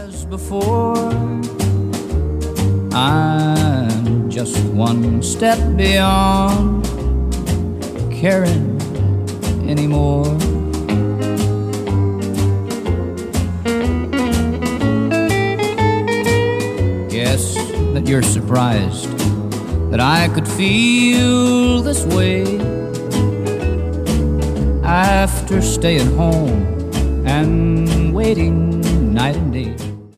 as before. I'm just one step beyond caring anymore. Guess that you're surprised that I could feel this way after staying home and waiting night and day.